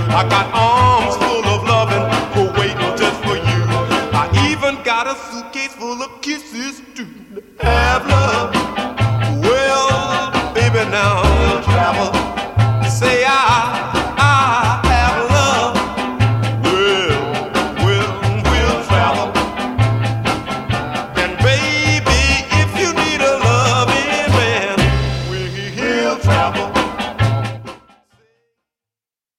I got arms full of loving for waiting just for you. I even got a suitcase full of kisses to have love.